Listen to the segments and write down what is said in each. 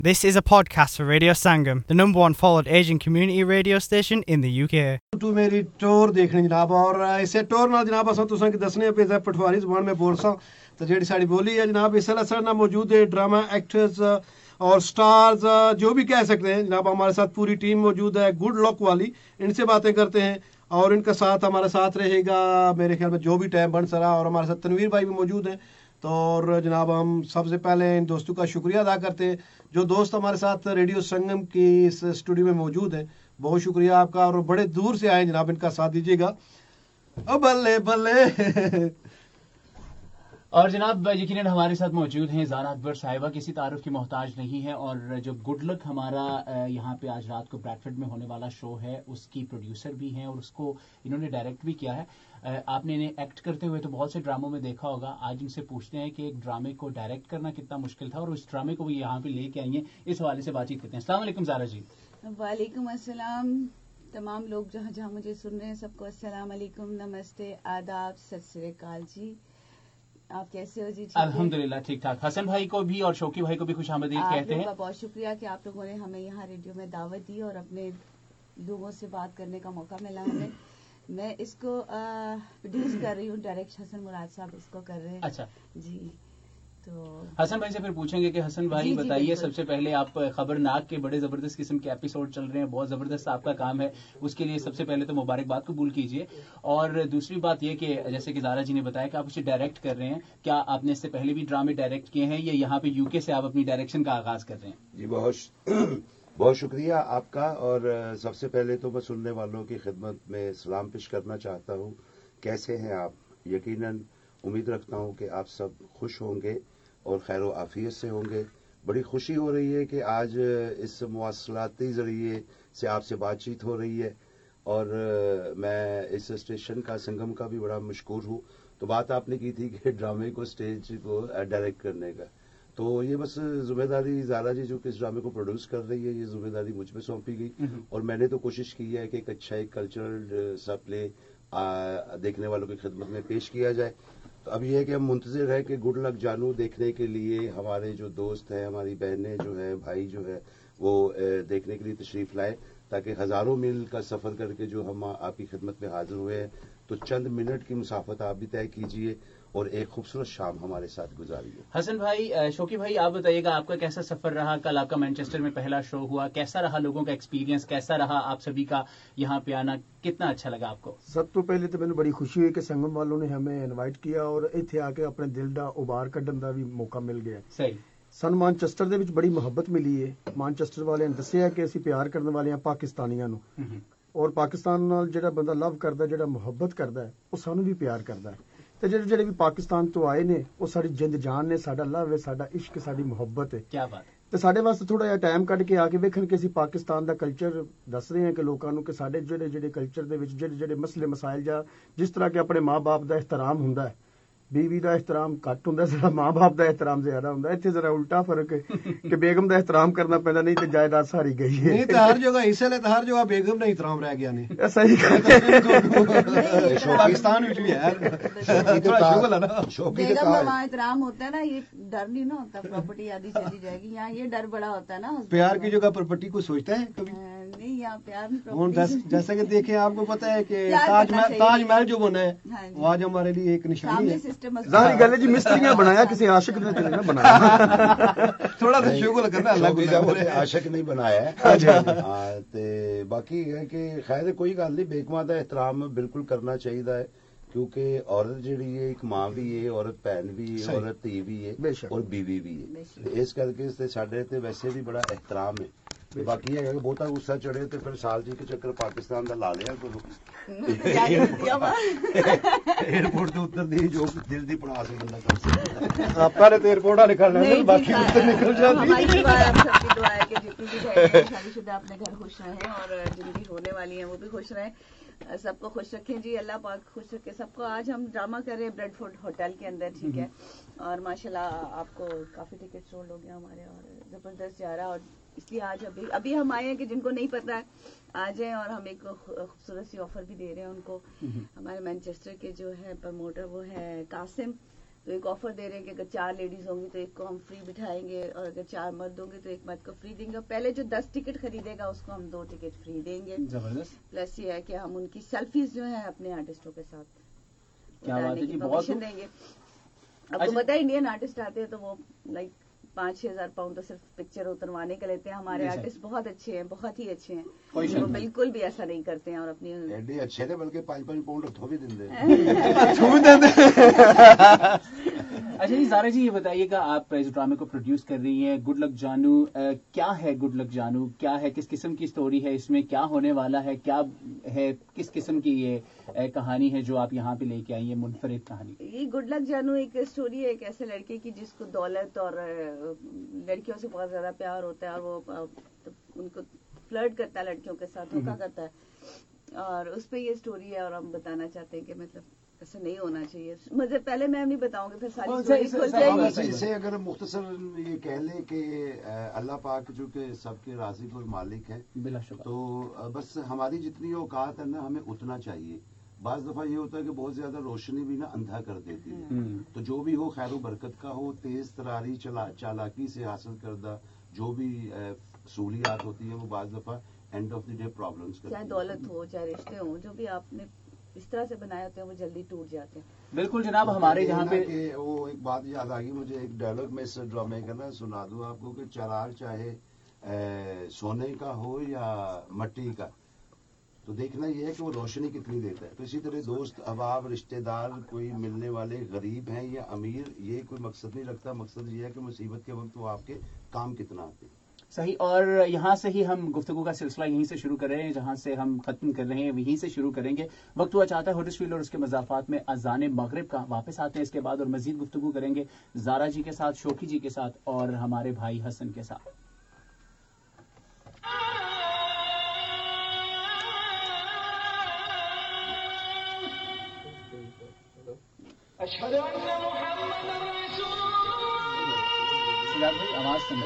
This is a podcast for Radio Sangam, the number one followed Asian community radio station in the UK. To मेरी tour देखनी जनाब और इसे tour नाल जनाब असां तुसां की दसने पे पटवारी ज़बान में बोल सा तो जेडी साडी बोली है जनाब इस असल ना मौजूद है ड्रामा एक्टर्स और स्टार्स जो भी कह सकते हैं जनाब हमारे साथ पूरी टीम मौजूद है गुड लक वाली इनसे बातें करते हैं और इनका साथ हमारे साथ रहेगा मेरे ख्याल में जो भी टाइम बन सरा और हमारे साथ तनवीर भाई भी मौजूद हैं तो और जनाब हम सबसे पहले इन दोस्तों का शुक्रिया अदा करते हैं जो दोस्त हमारे साथ रेडियो संगम की इस स्टूडियो में मौजूद हैं बहुत शुक्रिया आपका और बड़े दूर से आए जनाब इनका साथ दीजिएगा ओ बल्ले बल्ले और जनाब यकीनन हमारे साथ मौजूद हैं ज़ारा अकबर साहिबा किसी तारुफ की मोहताज नहीं है और जो गुड लक हमारा यहाँ पे आज रात को ब्रैडफोर्ड में होने वाला शो है उसकी प्रोड्यूसर भी हैं और उसको इन्होंने डायरेक्ट भी किया है आपने इन्हें एक्ट करते हुए तो बहुत से ड्रामों में देखा होगा आज इनसे पूछते हैं कि एक ड्रामे को डायरेक्ट करना कितना मुश्किल था और उस ड्रामे को वो यहाँ पे लेके आई हैं इस हवाले से बातचीत करते हैं अस्सलाम वालेकुम ज़ारा जी वालेकुम अस्सलाम तमाम लोग जहाँ जहाँ मुझे सुन रहे हैं सबको अस्सलाम वालेकुम नमस्ते आदाब सत श्री अकाल जी आप कैसे हो जी अल्हम्दुलिल्लाह ठीक ठाक हसन भाई को भी और शौकी भाई को भी खुशामदीद कहते हैं बहुत शुक्रिया कि आप लोगों ने हमें यहाँ रेडियो में दावत दी और अपने लोगों से बात करने का मौका मिला हमें मैं इसको प्रोड्यूस कर रही हूँ डायरेक्ट हसन मुराद साहब इसको कर रहे हैं अच्छा जी तो हसन भाई से फिर पूछेंगे कि हसन भाई बताइए सबसे पहले आप खबरनाक के बड़े जबरदस्त किस्म के एपिसोड चल रहे हैं बहुत जबरदस्त आपका काम है उसके लिए सबसे पहले तो मुबारकबाद कबूल कीजिए और दूसरी बात ये कि जैसे कि ज़ारा जी ने बताया कि आप उसे डायरेक्ट कर रहे हैं क्या आपने इससे पहले भी ड्रामे डायरेक्ट किए हैं या यहाँ पे यूके से आप अपनी डायरेक्शन का आगाज कर रहे हैं जी बहुत शुक्रिया आपका और सबसे पहले तो मैं सुनने वालों की खिदमत में सलाम पेश करना चाहता हूँ कैसे हैं आप यकीनन उम्मीद रखता हूँ कि आप सब खुश होंगे और खैर आफियत से होंगे बड़ी खुशी हो रही है कि आज इस मवासलाती ज़रिए से आपसे बातचीत हो रही है और मैं इस स्टेशन का संगम का भी बड़ा मशकूर हूँ तो बात आपने की थी कि ड्रामे को स्टेज को डायरेक्ट करने का तो ये बस जिम्मेदारी ज़ारा जी जो कि इस ड्रामे को प्रोड्यूस कर रही है ये जिम्मेदारी मुझ पे सौंपी गई और मैंने तो कोशिश की है कि एक अच्छा एक कल्चरल सा प्ले देखने वालों की खिदमत में पेश किया जाए तो अब ये है कि हम मुंतज़िर हैं कि गुड लक जानू देखने के लिए हमारे जो दोस्त हैं हमारी बहनें जो हैं भाई जो है वो देखने के लिए तशरीफ़ लाएं ताकि हज़ारों मील का सफ़र करके जो हम आपकी खिदमत में हाजिर हुए हैं तो चंद मिनट की मुसाफत आप भी तय कीजिए और एक खूबसूरत शाम हमारे साथ गुजारिए हसन भाई शौकी भाई आप बताइएगा आपका कैसा सफर रहा कल आपका मैनचेस्टर में पहला शो हुआ कैसा रहा लोगों का एक्सपीरियंस कैसा रहा आप सभी का यहाँ पे आना कितना अच्छा लगा आपको सब तो पहले तो मैंने बड़ी खुशी हुई कि संगम वालों ने हमें इनवाइट किया और इत्थे आके अपने दिल का उबार कढ़न का भी मौका मिल गया सही ਸਾਨੂੰ ਮਾਨਚੈਸਟਰ ਦੇ ਵਿੱਚ ਬੜੀ ਮੁਹੱਬਤ ਮਿਲੀ ਹੈ ਮਾਨਚੈਸਟਰ ਵਾਲਿਆਂ ਨੇ ਦੱਸਿਆ ਕਿ ਅਸੀਂ ਪਿਆਰ ਕਰਨ ਵਾਲੇ ਹਾਂ ਪਾਕਿਸਤਾਨੀਆਂ ਨੂੰ ਔਰ ਪਾਕਿਸਤਾਨ ਨਾਲ ਜਿਹੜਾ ਬੰਦਾ ਲਵ ਕਰਦਾ ਜਿਹੜਾ ਮੁਹੱਬਤ ਕਰਦਾ ਹੈ ਉਹ ਸਾਨੂੰ ਵੀ ਪਿਆਰ ਕਰਦਾ ਹੈ ਤੇ ਜਿਹੜੇ ਵੀ ਪਾਕਿਸਤਾਨ ਤੋਂ ਆਏ ਨੇ ਉਹ ਸਾਡੀ ਜਿੰਦ ਜਾਨ ਨੇ ਸਾਡਾ ਲਵ ਹੈ ਸਾਡਾ ਇਸ਼ਕ ਸਾਡੀ ਮੁਹੱਬਤ ਹੈ ਕੀ ਬਾਤ ਤੇ ਸਾਡੇ ਵਾਸਤੇ ਥੋੜਾ ਜਿਹਾ ਟਾਈਮ ਕੱਢ ਕੇ ਆ ਕੇ ਵੇਖਣ ਕਿ ਅਸੀਂ ਪਾਕਿਸਤਾਨ ਦਾ ਕਲਚਰ ਦੱਸ ਰਹੇ ਹਾਂ ਕਿ ਲੋਕਾਂ ਨੂੰ ਕਿ ਸਾਡੇ ਜਿਹੜੇ ਕਲਚਰ ਦੇ ਵਿੱਚ ਜਿਹੜੇ ਮਸਲੇ ਮਸਾਇਲ ਜਾਂ ਜਿਸ ਤਰ੍ਹਾਂ ਕਿ ਆਪਣੇ ਮਾਂ-ਬਾਪ ਦਾ ਇਹਤਰਾਮ ਹੁੰਦਾ ਹੈ बीवी का एहतराम घट होंदा जरा माँ बाप का एहतराम ज्यादा होंदा इत्थे जरा उल्टा फर्क है कि बेगम का एहतराम करना पैंदा नहीं तो जायदाद सारी गई है नहीं तो हर जगह इस ले तो हर जगह बेगम का एहतराम रह गया नहीं सही पाकिस्तान में भी है थोड़ा शुगल है ना बेगम का वहाँ एहतराम होता है ना ये डर नहीं ना होता प्रॉपर्टी आदि चली जाएगी यहाँ ये डर बड़ा होता है ना प्यार की जगह प्रॉपर्टी को सोचता है कभी नहीं यहाँ प्यार जैसे कि देखें आपको पता है कि ताजमहल जो बना है वो आज हमारे लिए एक निशानी है ज़ाहिर गल है जी मिस्त्रियां बनाया किसी आशिक ने तो नहीं बनाया थोड़ा सा शुगर करना अल्लाह आशिक नहीं बनाया है ते बाकी है कि खैर कोई गल नहीं बेगमां दा एहतराम बिल्कुल करना चाहिए है क्योंकि औरत जी है एक मां भी है औरत भैन भी है औरत धी भी है और बीवी भी है इस करके साडे ते वैसे भी बड़ा एहतराम है बाकी है बहुता गुस्सा चढ़े तो फिर साल जी के चक्कर पाकिस्तान का ला लिया करो एयरपोर्ट से उतर दी जो दिल की पड़ास बंदा कर सकता पहले तो एयरपोर्ट निकलना बाकी उतर निकल जाती सबकी दुआ है कि जितनी भी शादीशुदा अपने घर खुश रहें और जिनकी होने वाली हैं वो भी खुश रहें सबको खुश रखें जी अल्लाह पाक खुश रखे सबको आज हम ड्रामा कर रहे हैं ब्रेडफोर्ड होटल के अंदर ठीक है और माशाल्लाह आपको काफी टिकट सोल्ड हो गया हमारे और जबरदस्त जा रहा और इसलिए आज अभी हम आए हैं कि जिनको नहीं पता है आ जाए और हम एक खूबसूरत सी ऑफर भी दे रहे हैं उनको हमारे मैनचेस्टर के जो है प्रमोटर वो है कासिम तो एक ऑफर दे रहे हैं कि अगर 4 लेडीज होंगी तो एक को हम फ्री बिठाएंगे, और अगर 4 मर्द होंगे तो एक मर्द को फ्री देंगे। पहले जो 10 टिकट खरीदेगा उसको हम 2 टिकट फ्री देंगे। जबरदस्त। प्लस ये है कि हम उनकी सेल्फीज जो है अपने आर्टिस्टों के साथ क्या बात है जी, बहुत परमिशन देंगे। आपको पता है इंडियन आर्टिस्ट आते हैं तो वो लाइक 5-6 हज़ार पाउंड तो सिर्फ पिक्चर उतरवाने के लेते हैं। हमारे आर्टिस्ट बहुत अच्छे हैं, बहुत ही अच्छे हैं, वो बिल्कुल भी ऐसा नहीं करते हैं और अपनी एडी अच्छे ने बल्कि 5-5 पाउंड थो भी दिन दे अच्छा जी, ज़ारा जी ये बताइएगा, आप इस ड्रामे को प्रोड्यूस कर रही हैं, गुड लक जानू, क्या है गुड लक जानू, क्या है, किस किस्म की स्टोरी है, इसमें क्या होने वाला है, क्या है, किस किस्म की ये कहानी है जो आप यहाँ पे लेके आई है, मुनफरिद कहानी? ये गुड लक जानू एक स्टोरी है एक ऐसे लड़के की जिसको दौलत और लड़कियों से बहुत ज्यादा प्यार होता है, और वो उनको फ्लर्ट करता है, लड़कियों के साथ धोखा करता है, और उस पे ये स्टोरी है। और हम बताना चाहते हैं कि मतलब ऐसा नहीं होना चाहिए। मुझे पहले मैं नहीं बताऊंगी, फिर सारी स्टोरी खुल जाएगी। इसे अगर मुख्तसर ये कह ले कि अल्लाह पाक जो कि सबके राज़िक और मालिक है, तो बस हमारी जितनी औकात है ना हमें उतना चाहिए। बाज़ दफ़ा ये होता है कि बहुत ज़्यादा रोशनी भी ना अंधा कर देती है, तो जो भी हो खैर बरकत का हो, तेज़ तरारी चालाकी से हासिल करदा जो भी सहूलियात होती है वो बाज़ दफ़ा end of the day problems करती है। चाहे दौलत हो, चाहे रिश्ते हो, जो भी आपने इस तरह से बनाए होते हैं वो जल्दी टूट जाते हैं। बिल्कुल जनाब, हमारे यहाँ पे वो एक बात याद आ गई मुझे, एक डायलॉग में इस ड्रामे का ना सुना दूं आपको कि चराग चाहे सोने का हो या मट्टी का, तो देखना ये है कि वो रोशनी कितनी देता है। तो इसी तरह दोस्त अहबाब रिश्तेदार कोई मिलने वाले गरीब हैं या अमीर, ये कोई मकसद नहीं रखता, मकसद ये है कि मुसीबत के वक्त वो आपके काम कितना आते हैं। सही। और यहाँ से ही हम गुफ्तगू का सिलसिला यहीं से शुरू कर रहे हैं, जहाँ से हम खत्म कर रहे हैं वहीं से शुरू करेंगे। वक्त हुआ चाहता है हडर्सफील्ड और उसके मज़ाफ़ात में अज़ान मगरिब का। वापस आते हैं इसके बाद और मजीद गुफ्तगू करेंगे ज़ारा जी के साथ, शोकी जी के साथ और हमारे भाई हसन के साथ। आवाज सुन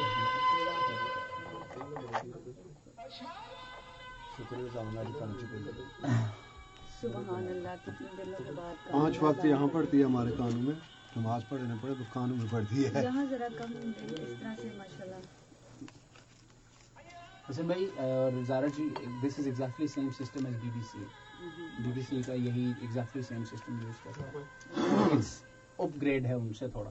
सुभान अल्लाह, कितने दिनों के बाद 5 वक्त यहाँ पढ़ती है हमारे कानून में, नमाज पढ़ने पड़े तो कानून में पढ़ती है। यहाँ जरा कम इस तरह से माशाल्लाह। हसन भाई और Zara ji, this is exactly same system as BBC का, यही एग्जैक्टली सेम सिस्टम यूज कर रहा है, इट्स अपग्रेड है उनसे थोड़ा।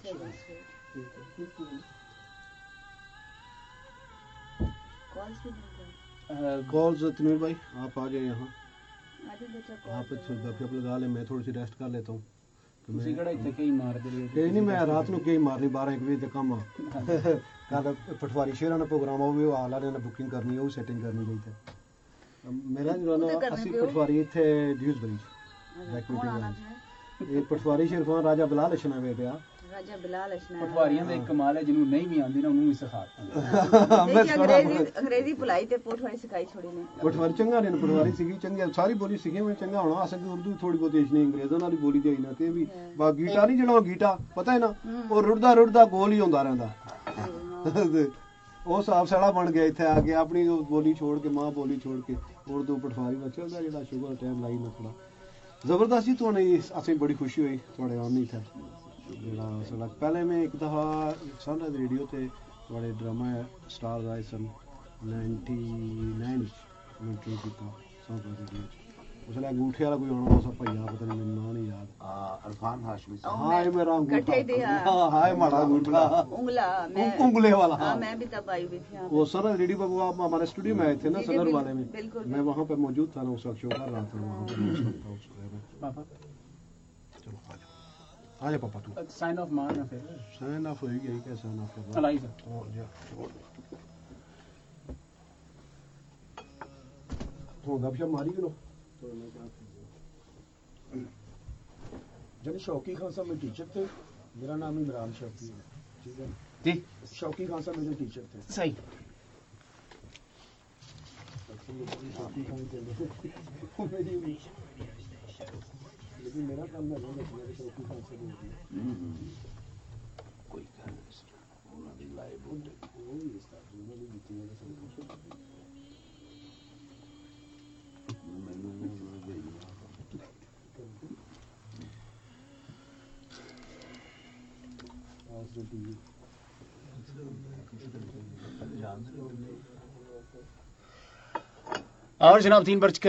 कॉल्स तनवीर भाई आप आ जाए यहाँ, आप आप लगा ले, मैं थोड़ी सी रेस्ट कर लेता हूँ। ਤੁਸੀਂ ਕਿਹੜਾ ਇੱਥੇ ਕਈ ਮਾਰਦੇ ਰਹੇ? नहीं मैं रात ਨੂੰ ਕਈ ਮਾਰਨੀ 12-1 ਵਜੇ ਤੱਕ ਕੰਮ ਆ ਕੱਲ ਪਟਵਾਰੀ ਸ਼ਹਿਰਾਂ ਦਾ ਪ੍ਰੋਗਰਾਮ ਆ, ਉਹ ਵੀ ਹਾਲ ਨੇ ਬੁਕਿੰਗ ਕਰਨੀ, ਉਹ ਸੈਟਿੰਗ ਕਰਨੀ ਲਈ ਤੇ ਮੇਰਾ ਜਿਹੜਾ ਨਾ ਅਸੀਂ ਪਟਵਾਰੀ ਇੱਥੇ ਡਿਊਜ਼ਬਰੀ ਇਹ ਪਟਵਾਰੀ ਸ਼ਰਫਾਨ ਰਾਜਾ ਬਿਲਾਲ ਅਸ਼ਨਾ ਵੇ ਪਿਆ। राजा बिलाल अशना ਪਟਵਾਰੀਆਂ ਦਾ ਇੱਕ ਕਮਾਲ ਹੈ, ਜਿਹਨੂੰ ਨਹੀਂ ਵੀ ਆਉਂਦੀ ਨਾ ਉਹਨੂੰ ਵੀ ਸਿਖਾਤਾ। अंग्रेजी भुलाई ते पटवारी सिखाई छोड़ी ने। ਪਟਵਾਰੀ ਚੰਗਾ ਨੇ, ਪਟਵਾਰੀ ਸੀਗੀ ਚੰਗੀ, ਸਾਰੀ ਬੋਲੀ ਸਿੱਖੀ ਮੈਂ ਚੰਗਾ ਹੋਣਾ ਅਸਲ ਵਿੱਚ ਉਰਦੂ ਥੋੜੀ ਬਹੁਤੀ ਨਹੀਂ, ਅੰਗਰੇਜ਼ਾਂ ਨਾਲ ਹੀ ਬੋਲੀ ਜਾਈ ਨਾ ਤੇ ਵੀ ਬਾ ਗੀਟਾ ਨਹੀਂ ਜਿਹੜਾ ਗੀਟਾ ਪਤਾ ਹੈ ਨਾ, ਉਹ ਰੁੜਦਾ ਗੋਲ ਹੀ ਹੁੰਦਾ ਰਹਿੰਦਾ। ਉਹ ਸਾਫ ਸਾਲਾ ਬਣ ਗਿਆ ਇੱਥੇ ਆ ਕੇ, ਆਪਣੀ ਬੋਲੀ ਛੋੜ ਕੇ, ਮਾਂ ਬੋਲੀ ਛੋੜ ਕੇ ਉਰਦੂ ਪਟਵਾਰੀ ਬੱਚੇ ਉਹਦਾ ਜਿਹੜਾ ਸ਼ੁਗਰ ਟਾਈਮ ਲਾਈ ਨਾ ਥੋੜਾ ਜ਼ਬਰਦਸਤ ਸੀ। ਤੁਹਾਨੂੰ ਅਸੀਂ ਬੜੀ ਖੁਸ਼ੀ ਹੋਈ ਤੁਹਾਡੇ ਆਉਣ ਇੱਥੇ। ਜਿਹੜਾ ਸਾਡਾ ਪਹਿਲੇ ਮੈਂ ਇੱਕ ਦਫਾ ਸਨਰਾਈਜ਼ ਰੇਡੀਓ ਤੇ ਤੁਹਾਡੇ ਡਰਾਮਾ ਸਟਾਰਸ ਆਏ ਸਨ 99 ਮੈਂ ਟ੍ਰੀ ਕੀਤਾ ਸਨਰਾਈਜ਼ ਰੇਡੀਓ ਚ। ਉਸ ਵੇਲੇ ਅੰਗੂਠੇ ਵਾਲਾ ਕੋਈ ਆਉਣਾ, ਉਸ ਭਈਆ ਪਤਾ ਨਹੀਂ ਮੈਨੂੰ ਨਾਂ ਨਹੀਂ ਯਾਦ, अरफान हाशमी हाँ ये मेरा अंगूठा, हाँ ये हमारा अंगूठा उंगले वाला। हाँ मैं भी तब आई हुई थी। वो सनराइज रेडियो पर आप हमारे स्टूडियो में आए थे ना, सनर वाले में, मैं वहाँ पे मौजूद था ना, उस वक्त शो कर रहा था वहाँ पे। चलो आ जा पापा, तू साइन ऑफ मारना फिर साइन ऑफ हो गई, क्या साइन ऑफ करना अलाई से तो गपशप मारी लो। जब शौकी खान साहब मेरे टीचर थे, मेरा नाम इमरान शौकी है, ठीक है जी। शौकी खान साहब मेरे टीचर थे। सही। शौकी खान लेकिन मेरा काम नहीं है, शौकी खान से बोल कोई اور جناب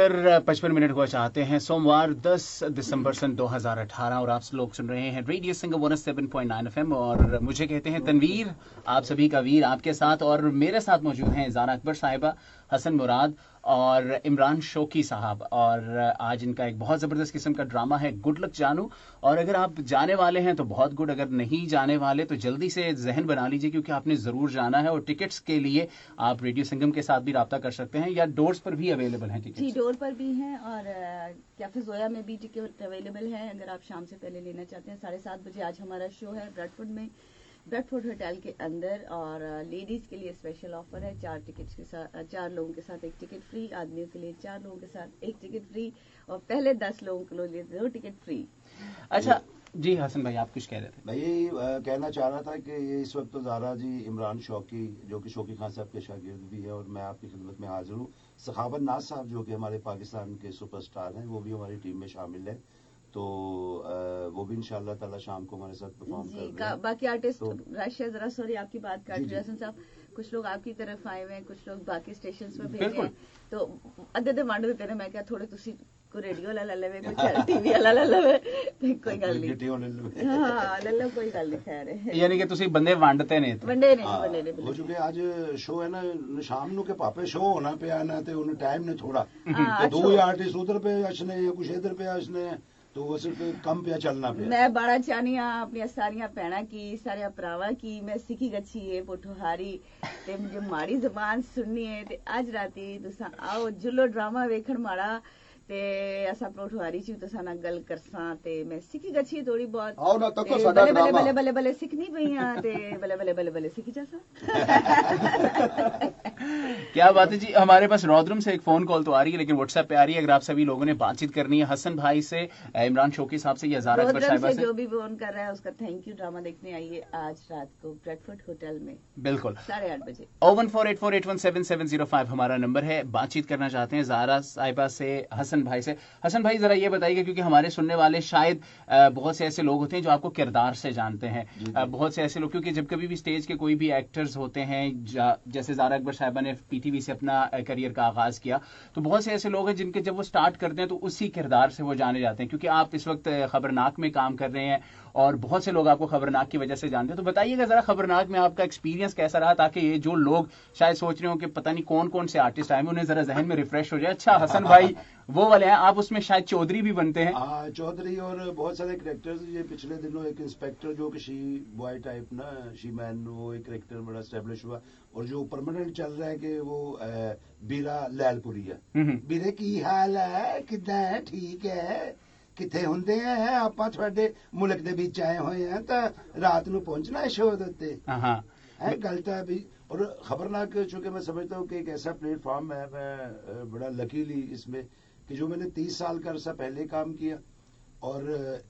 3:55 हुआ चाहते हैं सोमवार 10 दिसंबर सन 2018 और आप लोग सुन रहे हैं रेडियो संगम 107.9 FM और मुझे कहते हैं तनवीर, आप सभी का वीर आपके साथ, और मेरे साथ मौजूद हैं ज़ारा अकबर साहिबा, हसन मुराद और इमरान शौकी साहब। और आज इनका एक बहुत ज़बरदस्त किस्म का ड्रामा है गुड लक जानू, और अगर आप जाने वाले हैं तो बहुत गुड, अगर नहीं जाने वाले तो जल्दी से जहन बना लीजिए क्योंकि आपने ज़रूर जाना है। और टिकट्स के लिए आप रेडियो संगम के साथ भी रब्ता कर सकते हैं या डोर्स पर भी अवेलेबल हैं टिकट? जी, डोर पर भी हैं और कैफे जोया में भी टिकट अवेलेबल है अगर आप शाम से पहले लेना चाहते हैं। 7:30 बजे आज हमारा शो है ब्रेडफोर्ड में, ब्रेडफोर्ड होटल के अंदर, और लेडीज के लिए स्पेशल ऑफर है 4 टिकट्स के साथ, 4 लोगों के साथ 1 टिकट फ्री, आदमियों के लिए 4 लोगों के साथ 1 टिकट फ्री, और पहले 10 लोगों के लिए 2 टिकट फ्री। अच्छा जी हसन भाई, आप कुछ कह रहे थे? मैं यही कहना चाह रहा था कि इस वक्त तो ज़ारा जी इमरान शौकी, जो कि शौकी खान साहब के शागिर्द भी है, और मैं आपकी खिदमत में हाजिर हूँ। सखावत नाज साहब जो कि हमारे पाकिस्तान के सुपरस्टार हैं, वो भी हमारी टीम में शामिल है, तो वो भी इंशाअल्लाह ताला शाम को हमारे साथ परफॉर्म कर रहे हैं। बाकी आर्टिस्ट राशिया, जरा सॉरी आपकी बात काट रही है हसन साहब, कुछ लोग आपकी तरफ आए हुए हैं, कुछ लोग बाकी स्टेशन में भेजे हैं, तो अद्धे वंड देते हैं। मैं क्या थोड़े तुसी कोई रेडियो ला लवे, कोई टीवी ला लवे, कोई गल नहीं, हाँ ले लो, कोई गल नहीं। खैर यानी कि तुसी बंदे वंडते ने वंडे ने हो चुके। आज शो है ना शाम ਨੂੰ के पापे शो होना पिया ना, ते उन्हें टाइम ने थोड़ा, तो 2 आर्टिस्ट उधर पे असने या कुछ इधर पे असने, तो वो सिर्फ कम पे चलना पे। मैं बड़ा चाहनी हाँ अपनी सारिया भैणा की, सारिया भरावां की मैं सिखी गच्छी है पोठोहारी ते मुझे माड़ी जबान सुननी है, ते अज राती तुसा आओ जुल्लो ड्रामा वेखण माड़ा, ते असा पोठोहारी च तुसा ना गल करसां, ते मैं सिखी गच्छी थोड़ी बहुत। आओ ना तको साडा ड्रामा बल्ले बल्ले बल्ले सिखनी पई हां, ते बल्ले बल्ले बल्ले बल्ले सिखी जासा। क्या बात है जी। हमारे पास रौद्रम से एक फोन कॉल तो आ रही है, लेकिन व्हाट्सएप पे आ रही है। अगर आप सभी लोगों ने बातचीत करनी है हसन भाई से, इमरान शौकी साहब से या ज़ारा अकबर साहिबा से, जो भी फोन कर रहा है उसका थैंक यू। ड्रामा देखने आइए आज रात को ब्रेडफोर्ड होटल में, बिल्कुल 8:30 बजे। 01484817705 हमारा नंबर है। बातचीत करना चाहते हैं ज़ारा साहिबा से, हसन भाई से। हसन भाई जरा ये बताइए, क्योंकि हमारे सुनने वाले शायद बहुत से ऐसे लोग होते हैं जो आपको किरदार से जानते हैं, बहुत से ऐसे लोग, क्योंकि जब कभी भी स्टेज के कोई भी एक्टर्स होते हैं, जैसे ज़ारा अकबर साहिबा ने पीटीवी से अपना करियर का आगाज किया, तो बहुत से ऐसे लोग हैं जिनके जब वो स्टार्ट करते हैं तो उसी किरदार से वो जाने जाते हैं। क्योंकि आप इस वक्त खबरनाक में काम कर रहे हैं और बहुत से लोग आपको खबरनाक की वजह से जानते हैं, तो बताइएगा जरा खबरनाक में आपका एक्सपीरियंस कैसा रहा, ताकि ये जो लोग शायद सोच रहे हो कि पता नहीं कौन कौन से आर्टिस्ट आए, उन्हें जरा जहन में रिफ्रेश हो जाए। अच्छा हसन भाई वो वाले हैं, आप उसमें शायद चौधरी भी बनते हैं। हाँ, चौधरी और बहुत सारे कैरेक्टर्स। ये पिछले दिनों एक इंस्पेक्टर जो कि शी बॉय टाइप ना, शी मैन, वो एक कैरेक्टर बड़ा एस्टेब्लिश हुआ, और जो परमानेंट चल रहा है कि वो बीरा लैलपुरी है। बीरे की हाल है, कितना है, ठीक है, किथे हुंदे हैं ਆਪਾਂ ਤੁਹਾਡੇ ਮੁਲਕ ਦੇ ਵਿੱਚ ਆਏ ਹੋਏ हैं तो रात ਨੂੰ पहुंचना है शो ਦੇ ਉੱਤੇ है गलता है भी। और खबरनाक चूंकि मैं समझता हूँ कि एक ऐसा प्लेटफॉर्म है, मैं बड़ा लकीली इसमें कि जो मैंने 30 साल का अरसा पहले काम किया और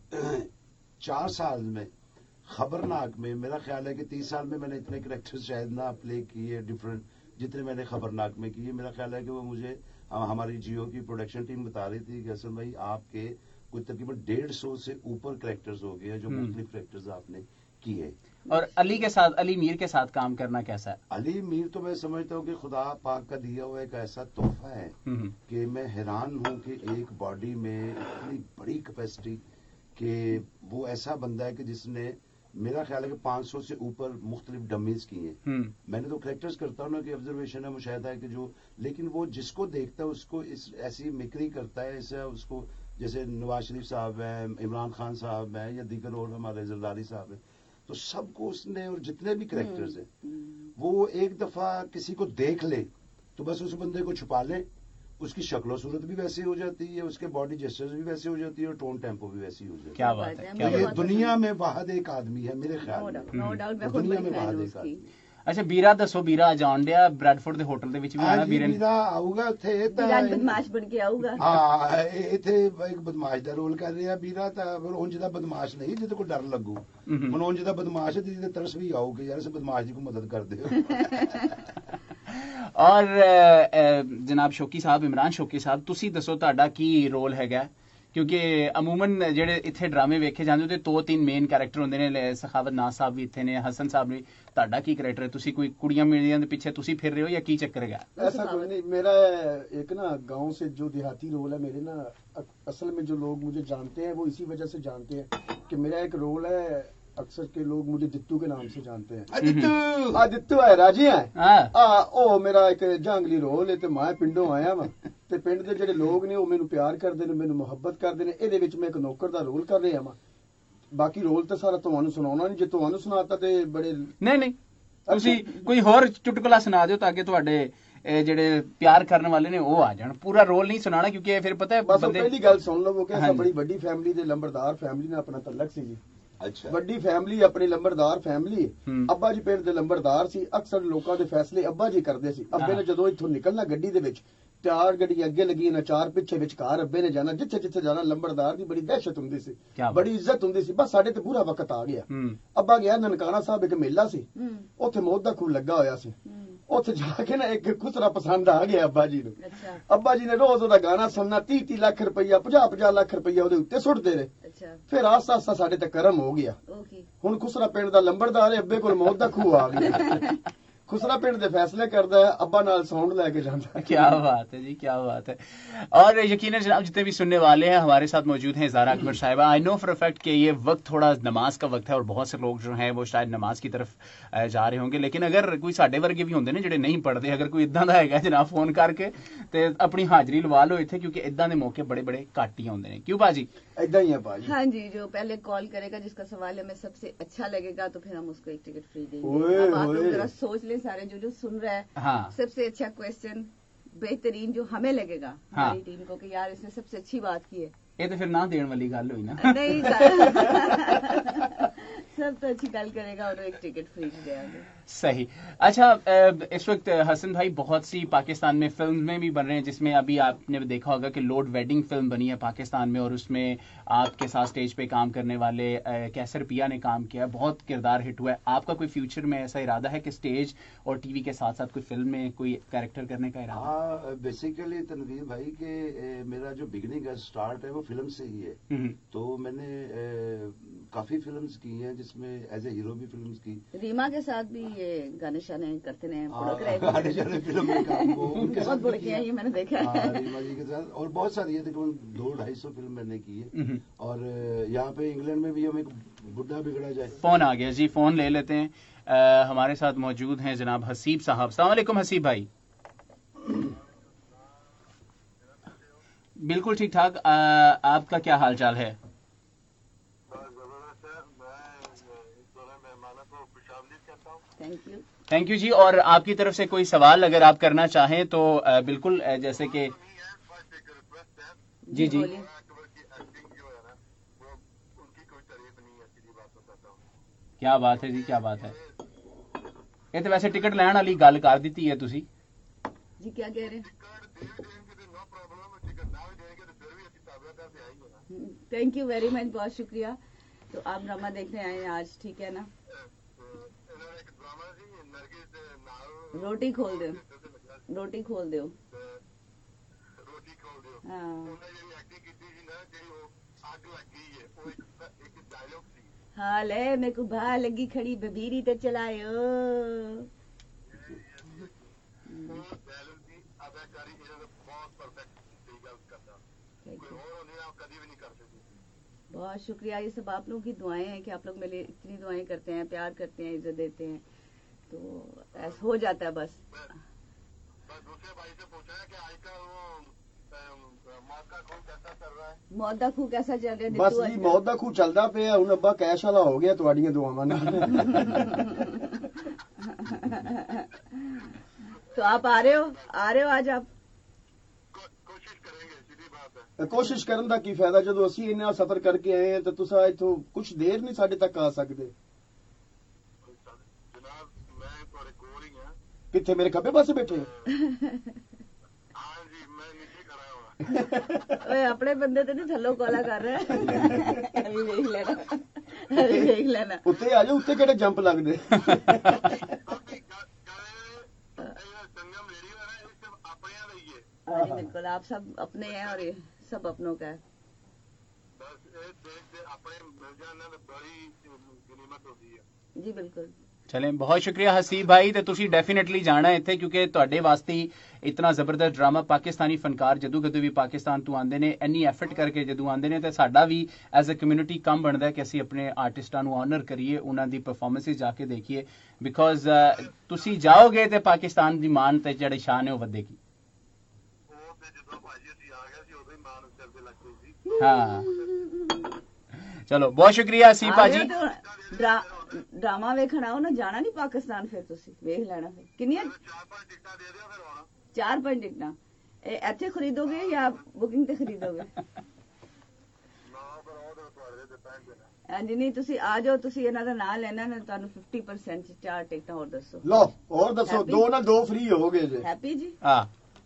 4 साल में खबरनाक में, मेरा ख्याल है कि 30 साल में मैंने इतने कैरेक्टर्स शायद ना प्ले किए डिफरेंट जितने मैंने खबरनाक में किए। मेरा ख्याल है कि वो मुझे हमारी जियो की प्रोडक्शन टीम बता रही थी कि हसन भाई आपके कोई तकरीबन 150 से ऊपर कैरेक्टर्स हो गए जो मुख्तलिफ कैरेक्टर्स आपने किए। और अली के साथ, अली मीर के साथ काम करना कैसा है? अली मीर तो मैं समझता हूँ कि खुदा पाक का दिया हुआ एक ऐसा तोहफा है कि मैं हैरान हूँ कि एक बॉडी में इतनी बड़ी कैपेसिटी कि वो ऐसा बंदा है कि जिसने मेरा ख्याल है कि 500 से ऊपर मुख्तलिफ डमीज की हैं। मैंने तो कैरेक्टर्स करता हूँ ना कि ऑब्जर्वेशन है, मुशाहिदा है कि जो, लेकिन वो जिसको देखता है उसको ऐसी मिक्री करता है, ऐसा उसको, जैसे नवाज शरीफ साहब हैं, इमरान खान साहब हैं, या दीगर और हमारे जरदारी साहब हैं, तो सबको उसने, और जितने भी कैरेक्टर्स हैं, वो एक दफा किसी को देख ले तो बस उस बंदे को छुपा ले, उसकी शक्ल सूरत भी वैसी हो जाती है, उसके बॉडी जेस्चर्स भी वैसे हो जाती है, और टोन टेम्पो भी वैसी हो जाती है। क्या बात है, ये दुनिया में वाहद एक आदमी है मेरे ख्याल में, दुनिया में वाहद एक आदमी। अच्छा बीरा दसो, बीरा जान दिया ब्रैडफोर्ड ਦੇ ਹੋਟਲ ਦੇ ਵਿੱਚ ਵੀ ਆਣਾ ਵੀਰੇ? बीरा ਆਊਗਾ ਉੱਥੇ ਤਾਂ ਬਦਮਾਸ਼ ਬਣ ਕੇ ਆਊਗਾ। ਹਾਂ, ਇੱਥੇ ਇੱਕ ਬਦਮਾਸ਼ ਦਾ ਰੋਲ ਕਰ ਰਿਹਾ ਵੀਰਾ, ਤਾਂ ਫਿਰ ਉਂਝ ਦਾ ਬਦਮਾਸ਼ ਨਹੀਂ ਜਿਹਦੇ ਕੋਲ ਡਰ ਲੱਗੂ, ਮਨ ਉਂਝ ਦਾ ਬਦਮਾਸ਼ ਹੈ ਜਿਹਦੇ ਤਰਸ ਵੀ ਆਊ ਕਿ ਯਾਰ ਇਸ ਬਦਮਾਸ਼ ਦੀ ਕੋਈ ਮਦਦ ਕਰ ਦਿਓ। और जनाब शौकी साहब, इमरान शौकी साहब, ਤੁਸੀਂ ਦੱਸੋ ਤੁਹਾਡਾ ਕੀ ਰੋਲ ਹੈਗਾ ਕਿਉਂਕਿ ਅਮੂਮਨ ਜਿਹੜੇ ਇੱਥੇ ਡਰਾਮੇ ਵੇਖੇ ਜਾਂਦੇ ਉਹਦੇ 2-3 ਮੇਨ ਕੈਰੈਕਟਰ ਹੁੰਦੇ ਨੇ। ਸਖਾਵਤ ਨਾਜ਼ ਸਾਹਿਬ ਵੀ ਇੱਥੇ ਨੇ, ਹਸਨ ਸਾਹਿਬ ਵੀ। ਤੁਹਾਡਾ ਕੀ ਕੈਰੈਕਟਰ ਹੈ? ਤੁਸੀਂ ਕੋਈ ਕੁੜੀਆਂ ਮਿਲਦੀਆਂ ਦੇ ਪਿੱਛੇ ਤੁਸੀਂ ਫਿਰ ਰਹੇ ਹੋ ਜਾਂ ਕੀ ਚੱਕਰ ਹੈਗਾ? ऐसा कोई नहीं, मेरा एक ना गांव से जो देहाती रोल है मेरे ना, असल में जो लोग मुझे जानते हैं वो इसी वजह से जानते हैं कि मेरा एक रोल है, अक्सर के लोग मुझे जित्तू के नाम से जानते हैं। जित्तू है राजी है ओ मेरा एक जंगली रोल है ते मैं पिंडों आया वा ਤੇ ਪਿੰਡ ਦੇ ਜਿਹੜੇ ਲੋਕ ਨੇ ਉਹ ਮੈਨੂੰ ਪਿਆਰ ਕਰਦੇ ਨੇ, ਮੈਨੂੰ ਮੁਹੱਬਤ ਕਰਦੇ ਨੇ। ਇਹਦੇ ਵਿੱਚ ਮੈਂ ਇੱਕ ਨੌਕਰ ਦਾ ਰੋਲ ਕਰ ਰਿਹਾ ਵਾਂ। ਬਾਕੀ ਰੋਲ ਤਾਂ ਸਾਰਾ ਤੁਹਾਨੂੰ ਸੁਣਾਉਣਾ ਨਹੀਂ, ਜੇ ਤੁਹਾਨੂੰ ਸੁਣਾਤਾ ਤੇ ਬੜੇ ਨਹੀਂ ਤੁਸੀਂ ਕੋਈ ਹੋਰ ਚੁਟਕਲਾ ਸੁਣਾ ਦਿਓ ਤਾਂ ਕਿ ਤੁਹਾਡੇ ਜਿਹੜੇ ਪਿਆਰ ਕਰਨ ਵਾਲੇ ਨੇ ਉਹ ਆ ਜਾਣ। ਪੂਰਾ ਰੋਲ ਨਹੀਂ ਸੁਣਾਣਾ ਕਿਉਂਕਿ ਫਿਰ ਪਤਾ ਹੈ ਬਸ ਪਹਿਲੀ ਗੱਲ ਸੁਣ ਲਵੋ ਕਿ ਅਸਾਂ ਬੜੀ ਵੱਡੀ ਫੈਮਿਲੀ ਦੇ ਲੰਬੜਦਾਰ ਫੈਮਿਲੀ ਨਾਲ ਆਪਣਾ ਤਲਕ ਸੀ ਜੀ। ਅੱਛਾ, ਵੱਡੀ ਫੈਮਿਲੀ, ਆਪਣੀ ਲੰਬੜਦਾਰ ਫੈਮਿਲੀ। ਅੱਬਾ ਜੀ ਪਿੰਡ ਦੇ ਲੰਬੜਦਾਰ ਸੀ। ਅਕਸਰ ਲੋਕਾਂ ਦੇ ਫੈਸਲੇ ਅੱਬਾ ਜੀ ਕਰਦੇ ਸੀ। ਅੱਬੇ ਨੇ ਜਦੋਂ ਇੱਥੋਂ ਨਿਕਲਣਾ ਗੱਡੀ ਦੇ ਵਿੱਚ, 4 ਗੱਡੀਆਂ ਅੱਗੇ ਲੱਗੀਆਂ ਨਾ, 4 ਪਿੱਛੇ, ਵਿਚਕਾਰ ਅੱਬੇ ਨੇ ਜਾਣਾ। ਜਿੱਥੇ ਜਿੱਥੇ ਜਾਣਾ ਲੰਬੜਦਾਰ ਦੀ ਬੜੀ ਦਹਿਸ਼ਤ ਹੁੰਦੀ ਸੀ, ਬੜੀ ਇੱਜ਼ਤ ਹੁੰਦੀ ਸੀ। ਬਸ ਸਾਡੇ ਤੇ ਪੂਰਾ ਵਕਤ ਆ ਗਿਆ। ਅੱਬਾ ਗਿਆ ਨਨਕਾਣਾ ਸਾਹਿਬ, ਇੱਕ ਮੇਲਾ ਸੀ, ਉੱਥੇ ਮੌਤ ਦਾ ਖੂਹ ਲੱਗਾ ਹੋਇਆ ਸੀ। ਉੱਥੇ ਜਾ ਕੇ ਨਾ ਇੱਕ ਖੁਸਰਾ ਪਸੰਦ ਆ ਗਿਆ ਅੱਬਾ ਜੀ ਨੂੰ। ਅੱਬਾ ਜੀ ਨੇ ਰੋਜ਼ ਉਹਦਾ ਗਾਣਾ ਸੁਣਨਾ, 30 ਲੱਖ ਰੁਪਈਆ, 50 ਲੱਖ ਰੁਪਈਆ ਉਹਦੇ ਉੱਤੇ ਸੁੱਟਦੇ ਰਹੇ। ਫਿਰ ਆਸਤਾ ਆਸਤਾ ਸਾਡੇ ਤੇ ਕਰਮ ਹੋ ਗਿਆ। ਹੁਣ ਖੁਸਰਾ ਪਿੰਡ ਦਾ ਲੰਬੜਦਾਰ ਹੈ, ਅੱਬੇ ਕੋਲ ਮੌਤ ਦਾ ਖੂਹ ਆ ਗਿਆ। खुसरा पिंड दे फैसले करदा है, अब्बा नाल साउंड लेके जाता है। क्या बात है जी, क्या बात है। और यकीनन जनाब जितने भी सुनने वाले हैं हमारे साथ मौजूद हैं ज़ारा अकबर साहिबा। I know for a fact कि ये वक्त थोड़ा नमाज का वक्त है और बहुत से लोग जो हैं वो शायद नमाज की तरफ जा रहे होंगे, लेकिन अगर कोई साडे वर्गे भी होंगे ने जिहड़े नहीं पढ़ते, अगर कोई इदां दा हैगा जनाब फोन करके ते अपनी हाजरी लवा लो इत्थे, क्योंकि इदां दे मौके बड़े बड़े घट ही होंदे ने। क्यों बाजी? इदां ही है बाजी। हाँ जी, जो पहले कॉल करेगा जिसका सवाल हमें सबसे अच्छा लगेगा तो फिर हम उसको एक टिकट फ्री देंगे। अब आप लोग जरा सोच लें सारे जो सुन रहे हैं। हाँ। सबसे अच्छा क्वेश्चन बेहतरीन जो हमें लगेगा हमारी टीम को कि यार इसने सबसे अच्छी बात की है, ये तो फिर ना देने वाली गल हुई ना। नहीं सब तो अच्छी गल करेगा और एक टिकट फ्री देंगे। सही। अच्छा, इस वक्त हसन भाई बहुत सी पाकिस्तान में फिल्म में भी बन रहे हैं, जिसमें अभी आपने देखा होगा कि लोड वेडिंग फिल्म बनी है पाकिस्तान में और उसमें आपके साथ स्टेज पे काम करने वाले कैसर पिया ने काम किया, बहुत किरदार हिट हुआ है। आपका कोई फ्यूचर में ऐसा इरादा है कि स्टेज और टीवी के साथ साथ कोई फिल्म में कोई कैरेक्टर करने का इरादा? हाँ, बेसिकली तनवीर भाई के मेरा जो बिगनिंग है, स्टार्ट है, वो फिल्म से ही है। तो मैंने काफी फिल्म्स की हैं, जिसमें एज ए हीरो भी फिल्म्स की। रीमा के साथ भी ये गाने शाने करते हैं, गाने शाने फिल्म में काम को उनके साथ बहुत किया, ये मैंने देखा है। रीमा जी के साथ और बहुत सारी है, तकरीबन 200-250 फिल्म मैंने की है। और यहाँ पे इंग्लैंड में भी हम एक बुढ़ा बिगड़ा जाए। फोन आ गया जी, फोन ले लेते हैं। हमारे साथ मौजूद हैं जनाब हसीब साहब। अस्सलाम वालेकुम हसीब भाई। बिल्कुल ठीक ठाक, आपका क्या हाल चाल है? थैंक यू जी। और आपकी तरफ से कोई सवाल अगर आप करना चाहें तो बिल्कुल, जैसे कि जी जी क्या बात है जी, क्या बात है। ये तो वैसे टिकट लैन वाली गल कर दी है तुसी जी, क्या कह रहे हैं? थैंक यू वेरी मच, बहुत शुक्रिया। तो आप ड्रामा देखने आए हैं आज, ठीक है ना? रोटी खोल दो, रोटी खोल दो। हाँ ले मेरे को भा लगी खड़ी बभीरी ते चलायो। बहुत शुक्रिया, ये सब आप लोगों की दुआएं हैं कि आप लोग मेरे इतनी दुआएं करते हैं, प्यार करते हैं, इज्जत देते हैं, तो ऐसा हो जाता है। बस दूसरे भाई से पूछा है कि आजकल वो मौत का खूह कैसा चल रहा है? मौत दा खूह कैसा चल रहा है? बस जी मौत दा खूह चलदा पिया। हुण अब्बा कैश वाला हो गया तुहाडीਆਂ दुआवां नाल। तो आप आ रहे हो आज? आप कोशिश करेंगे, सीधी बात है। कोशिश करन दा की फायदा जदों ਅਸੀਂ ਇੰਨਾ ਸਫ਼ਰ ਕਰਕੇ ਆਏ ਹਾਂ ਤੇ ਤੁਸੀਂ ਇੱਥੋਂ ਕੁਝ ਦੇਰ ਨਹੀਂ ਸਾਡੇ ਤੱਕ ਆ ਸਕਦੇ। कितने मेरे खब्बे पासे बैठे हैं? हाँ जी, मैं नीचे खड़ा हुआ। ओए अपने बंदे तो नहीं थल्लो कोला कर रहे हैं। अभी देख लेना, अभी देख लेना। उत्ते आ जाओ, उत्ते केड़े जंप लगदे। बिल्कुल, आप सब अपने हैं और ये सब अपनों का है। ਆਪਣੇ ਮਿਲ ਜਾਣ ਨਾਲ ਬੜੀ ਗਨੀਮਤ ਹੁੰਦੀ ਹੈ। ਜੀ ਬਿਲਕੁਲ। ਚਲੇ ਬਹੁਤ ਸ਼ੁਕਰੀਆ ਹਸੀਬ ਭਾਈ ਤੇ ਤੁਸੀਂ ਡੈਫੀਨਿਟਲੀ ਜਾਣਾ ਇੱਥੇ ਕਿਉਂਕਿ ਤੁਹਾਡੇ ਵਾਸਤੇ ਇਤਨਾ ਜ਼ਬਰਦਸਤ ਡਰਾਮਾ ਪਾਕਿਸਤਾਨੀ ਫਨਕਾਰ ਜਦੋਂ ਕਦੇ ਵੀ ਪਾਕਿਸਤਾਨ ਤੋਂ ਆਉਂਦੇ ਨੇ ਇੰਨੀ ਐਫਰਟ ਕਰਕੇ ਜਦੋਂ ਆਉਂਦੇ ਨੇ ਤੇ ਸਾਡਾ ਵੀ ਐਜ਼ ਅ ਕਮਿਊਨਿਟੀ ਕੰਮ ਬਣਦਾ ਕਿ ਅਸੀਂ ਆਪਣੇ ਆਰਟਿਸਟਾਂ ਨੂੰ ਆਨਰ ਕਰੀਏ ਉਹਨਾਂ ਦੀ ਪਰਫਾਰਮੈਂਸਿਸ ਜਾ ਕੇ ਦੇਖੀਏ ਬਿਕੋਜ਼ ਤੁਸੀਂ ਜਾਓਗੇ ਤੇ ਪਾਕਿਸਤਾਨ ਦੀ ਮਾਨ ਤੇ ਜਿਹੜੀ ਸ਼ਾਨ ਹੈ ਉਹ ਵਧੇਗੀ। ਉਹ ਤੇ ਜਦੋਂ ਭਾਜੀ ਅਸੀਂ ਆ ਗਏ ਸੀ ਉਦੋਂ ਹੀ ਮਾਨ ਚੱਲਦੇ ਲੱਗ ਪਈ ਸੀ। ਹਾਂ ਚਲੋ ਬਹੁਤ ਸ਼ੁਕਰੀਆ ਹਸੀਬ ਭਾਜੀ। ਡਰਾਮਾ ਵੇਖਣ ਆਓ ਨਾ, ਜਾਣਾ ਨਹੀਂ ਪਾਕਿਸਤਾਨ, ਫਿਰ ਤੁਸੀਂ ਵੇਖ ਲੈਣਾ। ਫਿਰ ਕਿੰਨੀਆਂ 4-5 ਟਿਕਟਾਂ ਦੇ ਦਿਓ ਫਿਰ ਆਉਣਾ। 4-5 ਟਿਕਟਾਂ ਇੱਥੇ ਖਰੀਦੋਗੇ ਜਾਂ ਬੁਕਿੰਗ ਤੇ ਖਰੀਦੋਗੇ? ਨਾ ਪਰ ਉਹ ਤਾਂ ਤੁਹਾਡੇ ਤੇ ਪੈਂਦੇ ਨੇ। ਹਾਂਜੀ ਨਹੀਂ ਤੁਸੀਂ ਆ ਜਾਓ, ਤੁਸੀਂ ਇਹਨਾਂ ਦਾ ਨਾਂ ਲੈਣਾ ਨਾ, ਤੁਹਾਨੂੰ 50% 'ਚ 4 ਟਿਕਟਾਂ ਹੋਰ ਦੱਸੋ। ਲਓ ਹੋਰ ਦੱਸੋ, 2 ਨਾਲ 2 ਫ੍ਰੀ ਹੋ ਗਏ ਜੀ। ਹੈਪੀ ਜੀ। ਹਾਂ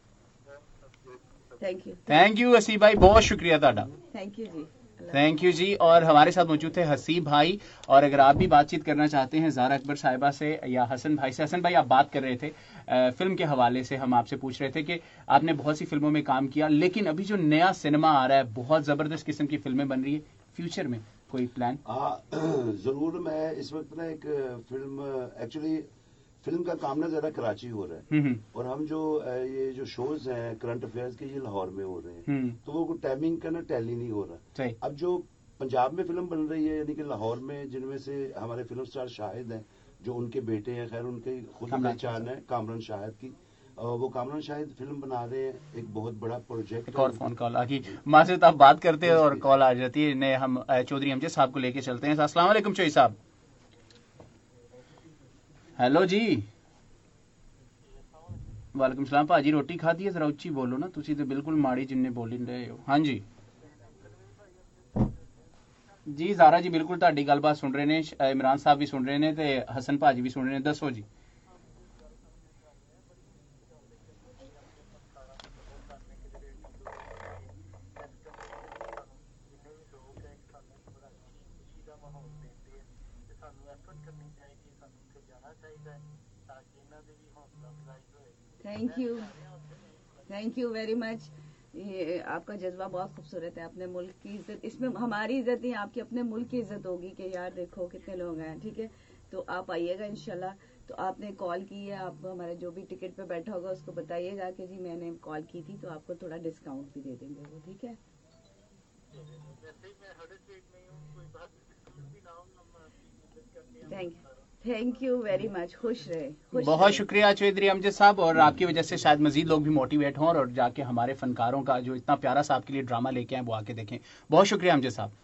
थैंक यू हसीब भाई, बहुत शुक्रिया ਤੁਹਾਡਾ। थैंक यू जी। और हमारे साथ मौजूद थे हसीब भाई। और अगर आप भी बातचीत करना चाहते हैं ज़ारा अकबर साहिबा से या हसन भाई से। हसन भाई आप बात कर रहे थे फिल्म के हवाले से, हम आपसे पूछ रहे थे कि आपने बहुत सी फिल्मों में काम किया लेकिन अभी जो नया सिनेमा आ रहा है, बहुत ज़बरदस्त किस्म की फिल्में बन रही है, फ्यूचर में कोई प्लान? ज़रूर। मैं इस वक्त ना एक फिल्म, एक्चुअली फिल्म का काम ना ज़रा कराची हो रहा है और हम जो ये जो शोज हैं करंट अफेयर्स के, ये लाहौर में हो रहे हैं, तो वो टाइमिंग का ना टैली नहीं हो रहा। अब जो पंजाब में फिल्म बन रही है यानी कि लाहौर में, जिनमें से हमारे फिल्म स्टार शाहिद हैं, जो उनके बेटे हैं, खैर उनकी खुद पहचान है, कामरान शाहिद की, वो कामरान शाहिद फिल्म बना रहे हैं, एक बहुत बड़ा प्रोजेक्ट। एक और फोन कॉल आ गई, माँ से आप बात करते हैं और कॉल आ जाती है। इन्हें हम चौधरी अमजद साहब को लेके चलते हैं। अस्सलाम वालेकुम चौधरी साहब। हेलो जी। वालेकुम सलाम भाजी, रोटी खाधी है? जरा उच्ची बोलो ना, तुसी तो बिल्कुल माड़ी जिन्ने बोली रहे हो। हाँ जी जी ज़ारा जी बिल्कुल ਤੁਹਾਡੀ ਗੱਲਬਾत सुन रहे ने, इमरान साहब भी सुन रहे ने ते हसन भाजी भी सुन रहे ने। दसो जी। Thank you very much. ये आपका जज्बा बहुत खूबसूरत है। अपने मुल्क की इज्जत, इसमें हमारी इज्जत नहीं, आपकी अपने मुल्क की इज्जत होगी कि यार देखो कितने लोग हैं। ठीक है, तो आप आइएगा इंशाल्लाह। तो आपने कॉल की है, आप हमारे जो भी टिकट पे बैठा होगा उसको बताइएगा कि जी मैंने कॉल की थी, तो आपको थोड़ा डिस्काउंट भी दे देंगे वो। ठीक है, थैंक यू वेरी मच। खुश रहे। बहुत शुक्रिया चौधरी अमजद साहब। और आपकी वजह से शायद मजीद लोग भी मोटिवेट हों और जाके हमारे फनकारों का जो इतना प्यारा सा आपके लिए ड्रामा लेके आए वो आके देखें। बहुत शुक्रिया अमजद साहब,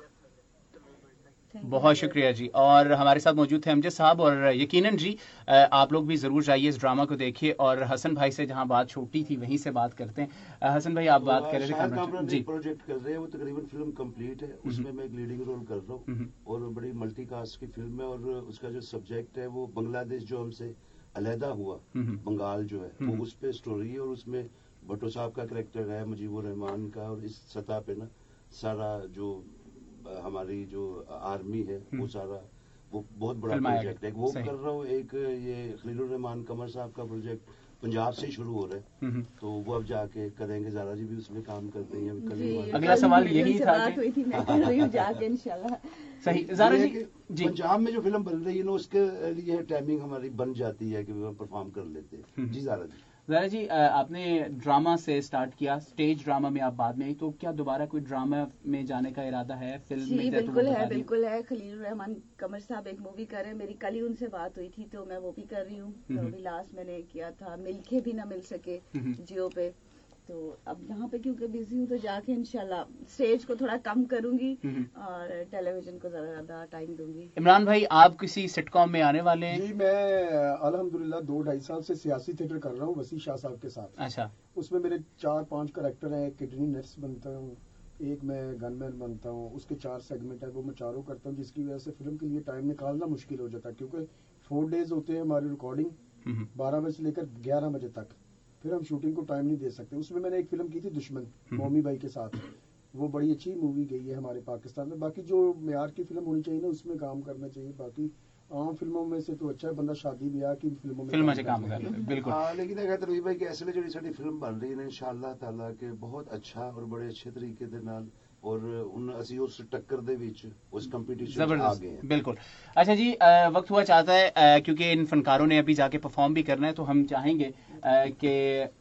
बहुत शुक्रिया जी। और हमारे साथ मौजूद थे अमजद साहब। और यकीनन जी आप लोग भी ज़रूर जाइए, इस ड्रामा को देखिए। और हसन भाई से जहां बात छोटी थी वहीं से बात करते हैं। हसन भाई आप बात कर रहे थे जी, प्रोजेक्ट कर रहे हैं, वो तकरीबन फिल्म कंप्लीट है, उसमें मैं एक लीडिंग रोल कर रहा हूँ और बड़ी मल्टी कास्ट की फिल्म है। और उसका जो सब्जेक्ट है वो बांग्लादेश जो हमसे अलहदा हुआ, बंगाल जो है, वो उस पर स्टोरी है। और उसमें भट्टो साहब का करेक्टर है, मुजीबुर रहमान का। और इस सतह पे ना सारा जो हमारी जो आर्मी है वो सारा, वो बहुत बड़ा प्रोजेक्ट है, वो कर रहा हूँ। एक ये खलीलुर रहमान कमर साहब का प्रोजेक्ट पंजाब से शुरू हो रहा है, तो वो अब जाके करेंगे। ज़ारा जी भी उसमें काम कर रही हैं। अगला सवाल यही था जाके इंशाल्लाह। सही ज़ारा जी, पंजाब में जो फिल्म बन रही है ना, उसके लिए टाइमिंग हमारी बन जाती है कि हम परफॉर्म कर लेते हैं। जी ज़ारा जी। ज़ारा जी आपने ड्रामा से स्टार्ट किया, स्टेज ड्रामा में आप बाद में आई, तो क्या दोबारा कोई ड्रामा में जाने का इरादा है फिल्म में? बिल्कुल है। खलील रहमान कमर साहब एक मूवी कर रहे हैं, मेरी कल ही उनसे बात हुई थी, तो मैं वो भी कर रही हूँ। तो अभी लास्ट मैंने किया था, मिलके भी ना मिल सके जियो पे, तो अब यहाँ पे क्योंकि बिजी हूँ तो जाके इंशाल्लाह स्टेज को थोड़ा कम करूंगी और टेलीविजन को ज्यादा टाइम दूंगी। इमरान भाई आप किसी सिटकॉम में आने वाले हैं? जी मैं अल्हम्दुलिल्लाह 2-2.5 साल से सियासी थिएटर कर रहा हूँ वसी शाह साहब के साथ। अच्छा। उसमें मेरे 4-5 कैरेक्टर हैं। किडनी नर्स बनता हूँ, एक मैं गनमैन बनता हूँ, उसके 4 सेगमेंट है, वो मैं चारों करता हूँ, जिसकी वजह से फिल्म के लिए टाइम निकालना मुश्किल हो जाता है क्योंकि 4 डेज होते हैं हमारी रिकॉर्डिंग, 12 बजे से लेकर 11 बजे तक, फिर हम शूटिंग को टाइम नहीं दे सकते। उसमें मैंने एक फिल्म की थी दुश्मन, मोमी भाई के साथ, वो बड़ी अच्छी मूवी गई है हमारे पाकिस्तान में। बाकी जो मेयार की फिल्म होनी चाहिए ना उसमें काम करना चाहिए। बाकी आम फिल्मों में से तो अच्छा है बंदा शादी ब्याह की फिल्मों में काम कर ले। बिल्कुल। लेकिन अगर तनवीर भाई की ऐसे जो साडी फिल्म बन रही है इंशाअल्लाह ताला के बहुत अच्छा और बड़े अच्छे तरीके दे नाल اور اسی اس ٹکر دے وچ اس کمپٹیشن آ زبردست گئے ہیں. بالکل. اچھا جی وقت ہوا چاہتا ہے کیونکہ ان فنکاروں نے ابھی جا کے پرفارم بھی کرنا ہے تو ہم چاہیں گے کہ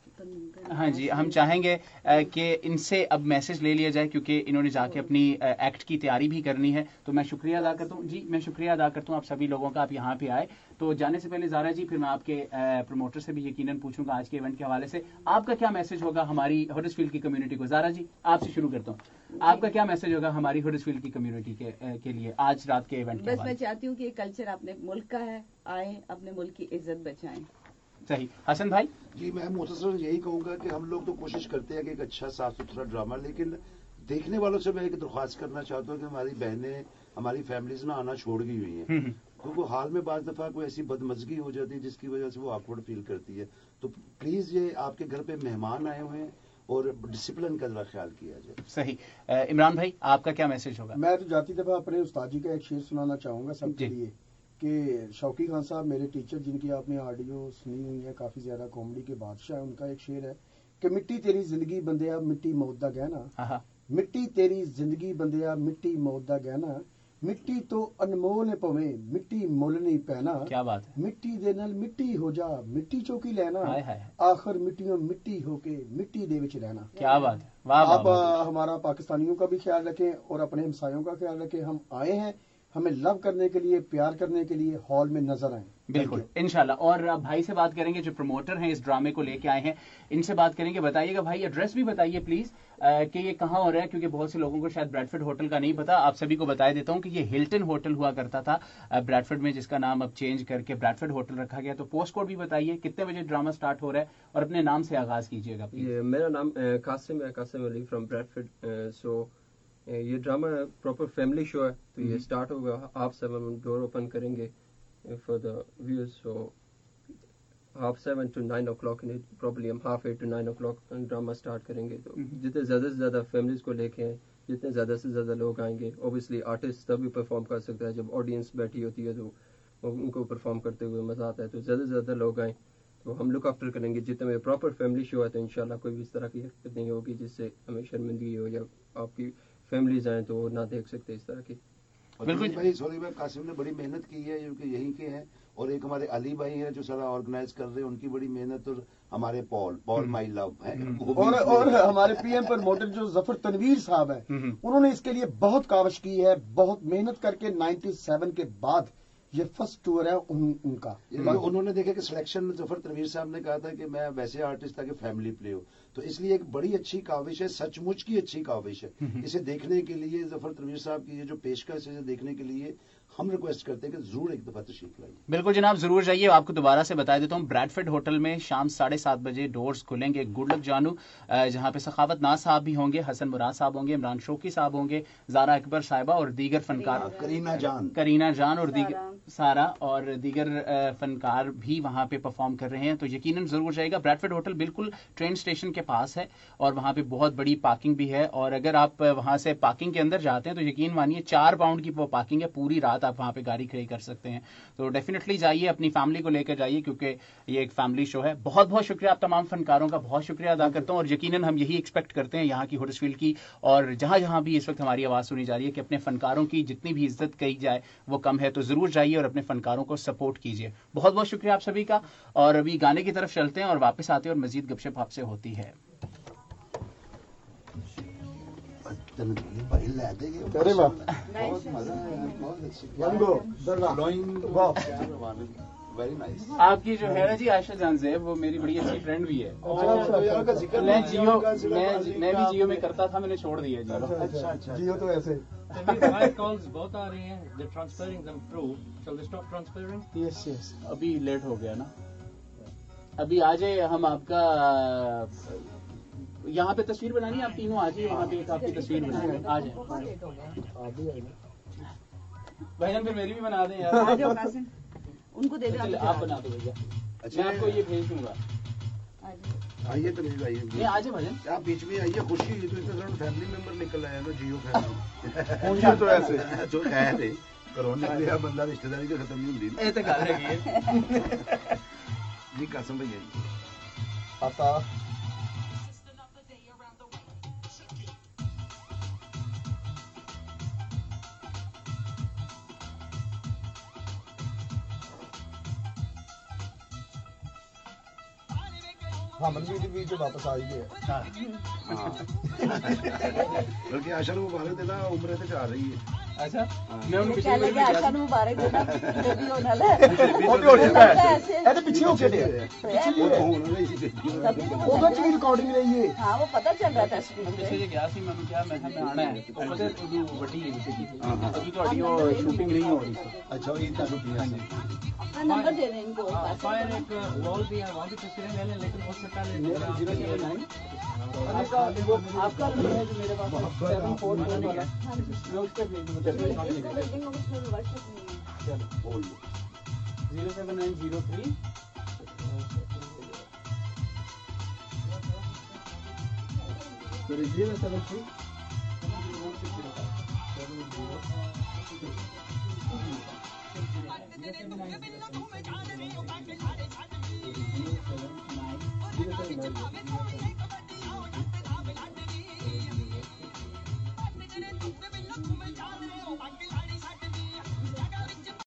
ہاں جی ہم چاہیں گے کہ ان سے اب میسج لے لیا جائے کیونکہ انہوں نے جا کے اپنی ایکٹ کی تیاری بھی کرنی ہے. تو میں شکریہ ادا کرتا ہوں جی، میں شکریہ ادا کرتا ہوں آپ سبھی لوگوں کا، آپ یہاں پہ آئے. تو جانے سے پہلے زارا جی پھر میں آپ کے پروموٹر سے بھی یقیناً پوچھوں گا آج کے ایونٹ کے حوالے سے آپ کا کیا میسج ہوگا ہماری ہڈرسفیلڈ کی کمیونٹی کو. زارا جی آپ سے شروع کرتا ہوں، آپ کا کیا میسج ہوگا ہماری ہڈرسفیلڈ کی کمیونٹی کے لیے آج رات کے ایونٹ کے بس میں حوالے سے؟ چاہتی ہوں کہ یہ کلچر اپنے ملک کا ہے، آئیں اپنے ملک کی عزت بچائیں. صحیح. حسن بھائی جی میں مختصر یہی کہوں گا کہ ہم لوگ تو کوشش کرتے ہیں کہ ایک اچھا صاف ستھرا ڈرامہ، لیکن دیکھنے والوں سے میں ایک درخواست کرنا چاہتا ہوں کہ ہماری بہنیں ہماری فیملیز میں آنا چھوڑ گئی ہوئی ہیں، کیونکہ حال میں بعض دفعہ کوئی ایسی بدمزگی ہو جاتی ہے جس کی وجہ سے وہ آکورڈ فیل کرتی ہے. تو پلیز یہ آپ کے گھر پہ مہمان آئے ہوئے ہیں اور ڈسپلن کا ذرا خیال کیا جائے. صحیح. عمران بھائی آپ کا کیا میسج ہوگا؟ میں تو جاتی دفعہ اپنے استاد جی کا ایک شعر سنانا چاہوں گا سب کے لیے کہ شوقی خان صاحب میرے ٹیچر جن کی آپ نے آڈیو سنی ہوئی ہے، کافی زیادہ کامیڈی کے بادشاہ ہیں، ان کا ایک شعر ہے کہ مٹی تیری زندگی بندیا مٹی موت دا گہنا، مٹی تیری زندگی بندیا مٹی موت دا گہنا، مٹی تو انمول پویں مٹی مل نہیں پینا. کیا بات ہے. مٹی دے نال مٹی ہو جا مٹی چوکی لینا، آخر مٹیوں مٹی ہو کے مٹی دے وچ رہنا. کیا بات ہے. واہ آپ ہمارا پاکستانیوں کا بھی خیال رکھیں اور اپنے ہمسایوں کا خیال رکھیں. ہم آئے ہیں ہمیں لو کرنے کے لیے، پیار کرنے کے لیے، ہال میں نظر آئیں. بالکل انشاءاللہ. اور بھائی سے بات کریں گے جو پروموٹر ہیں اس ڈرامے کو لے کے آئے ہیں، ان سے بات کریں گے. بتائیے گا بھائی ایڈریس بھی بتائیے پلیز کہ یہ کہاں ہو رہا ہے، کیونکہ بہت سے لوگوں کو شاید بریڈفورڈ ہوٹل کا نہیں پتا. آپ سبھی کو بتا دیتا ہوں کہ یہ ہلٹن ہوٹل ہوا کرتا تھا بریڈفورڈ میں، جس کا نام اب چینج کر کے بریڈفورڈ ہوٹل رکھا گیا. تو پوسٹ کوڈ بھی بتائیے، کتنے بجے ڈرامہ سٹارٹ ہو رہا ہے اور اپنے نام سے آغاز کیجیے گا پلیز. میرا نام قاسم ہے، Qasim Ali from Bradford. So یہ ڈرامہ پراپر فیملی شو ہے، تو یہ سٹارٹ ہوگا 7:30. ڈور اوپن کریں گے for the views. So 7:30 to 9 o'clock properly ہم 7:30 to 9 o'clock ڈرامہ سٹارٹ کریں گے. تو جتنے زیادہ سے زیادہ فیملیز کو لے کے آئیں، جتنے زیادہ سے زیادہ لوگ آئیں گے. اوبیسلی آرٹسٹ تب بھی پرفارم کر سکتا ہے جب آڈینس بیٹھی ہوتی ہے، تو ان کو پرفارم کرتے ہوئے مزہ آتا ہے. تو زیادہ سے زیادہ لوگ آئیں تو ہم لک آفٹر کریں گے. جتنے میں پراپر فیملی شو ہے تو انشاءاللہ کوئی بھی اس طرح کی حرکت نہیں ہوگی جس سے ہمیں شرمندگی ہو یا آپ کی فیملیز آئیں تو وہ نہ دیکھ سکتے اس طرح کی. بالکل بھائی سوری بھائی قاسم نے بڑی محنت کی ہے کیونکہ یہیں کے ہیں، اور ایک ہمارے علی بھائی ہیں جو سارا آرگنائز کر رہے ہیں، ان کی بڑی محنت. اور ہمارے پال مائی لو ہے، اور ہمارے پی ایم پروموٹر جو ظفر تنویر صاحب ہیں، انہوں نے اس کے لیے بہت کاوش کی ہے، بہت محنت کر کے 97 کے بعد یہ فرسٹ ٹور ہے ان کا. انہوں نے دیکھا کہ سلیکشن ظفر تنویر صاحب نے کہا تھا کہ میں ویسے آرٹسٹ تھا کہ فیملی پلے ہو، تو اس لیے ایک بڑی اچھی کاوش ہے، سچ مچ کی اچھی کاوش ہے. اسے دیکھنے کے لیے ظفر تنویر صاحب کی یہ جو پیشکش ہے دیکھنے کے لیے ہم ریکویسٹ کرتے ہیں کہ ضرور ایک دفعہ تشریف لائیے. بالکل جناب ضرور جائیے. آپ کو دوبارہ سے بتا دیتا ہوں بریڈفورڈ ہوٹل میں شام 7:30 بجے ڈورز کھلیں گے. گڈ لک جانو جہاں پہ سخاوت ناز صاحب بھی ہوں گے، حسن مراد صاحب ہوں گے، عمران شوقی صاحب ہوں گے، زارا اکبر صاحبہ اور دیگر فنکار، کرینا جان اور دیگر سارا اور دیگر فنکار بھی وہاں پہ پرفارم کر رہے ہیں. تو یقیناً ضرور جائے گا. بریڈفورڈ ہوٹل بالکل ٹرین اسٹیشن کے پاس ہے اور وہاں پہ بہت بڑی پارکنگ بھی ہے. اور اگر آپ وہاں سے پارکنگ کے اندر جاتے ہیں تو یقین مانیے 4 پاؤنڈ کی وہ پارکنگ ہے، پوری رات آپ وہاں پہ گاڑی کھڑی کر سکتے ہیں. تو ڈیفینیٹلی جائیے، اپنی فیملی کو لے کر جائیے کیونکہ یہ ایک فیملی شو ہے. بہت بہت شکریہ آپ تمام فنکاروں کا، بہت شکریہ ادا کرتا ہوں. اور یقیناً ہم یہی ایکسپیکٹ کرتے ہیں یہاں کی ہڈرسفیلڈ کی اور جہاں جہاں بھی اس وقت ہماری آواز سنی جا رہی ہے کہ اپنے فنکاروں کی جتنی بھی عزت کی جائے وہ کم ہے. تو ضرور جائیے اور اپنے فنکاروں کو سپورٹ کیجیے. بہت بہت شکریہ آپ سبھی کا. اور ابھی گانے کی طرف چلتے ہیں اور واپس آتے ہیں اور مزید گپ شپ آپ سے ہوتی ہے. آپ کی جو ہے نا جی عائشہ جان زیب، وہ میری بڑی اچھی فرینڈ بھی ہے. میں بھی جیو میں کرتا تھا، میں نے چھوڑ دیا جیو. تو ایسے بہت آ رہے ہیں. ابھی لیٹ ہو گیا نا. ابھی آ جائے، ہم آپ کا یہاں پہ تصویر بنانی ہے، آپ تینوں آ جائیے وہاں پہ ایک آپ کی تصویر بنانی ہے. آ جائیں بھائی جان، پھر میری بھی بنا دیں یار. ان کو دے دیں، آپ بنا دو بھیا. میں آپ کو یہ بھیج دوں گا. آئیے تو نہیں آئیے، نہیں آ جائے بھجن، آپ بیچ میں آئیے. خوشی ہوئی تو اتنے سارے فیملی ممبر نکل آیا نا جیو فیملی. تو ایسے جو خیر ہے کرونا کے بندہ رشتے داری کا ختم نہیں ہوتی. یہ تو گل ہے جی قاسم بھائی آتا حامد بھی جو واپس آ گئے ہاں بلکہ اشر مبارک دینا عمرے تے جا رہی ہے اچھا میں مجھے کیا لگا آشا نو مبارک دینا بیبی ہونا ہے وہ بھی ہو چکا ہے یہ تو پیچھے ہو کے دے ادھر کی ریکارڈنگ رہی ہے ہاں وہ پتہ چل رہا تھا اسکرین پیچھے پہ گیا سی میں کیا میں آنا ہے تو پتہ وٹی ہے ابھی تھوڑی وہ شوٹنگ نہیں ہو رہی سی اچھا یہ تا چھٹیاں سی ہاں نمبر دے دیں ان کو فائر ایک وال بھی ہے وہاں بھی تصویریں لے لیں لیکن اس سے پہلے آپ کا نمبر ہے جو میرے پاس 744 والا میں اس پہ بھیج دوں گا 07903 073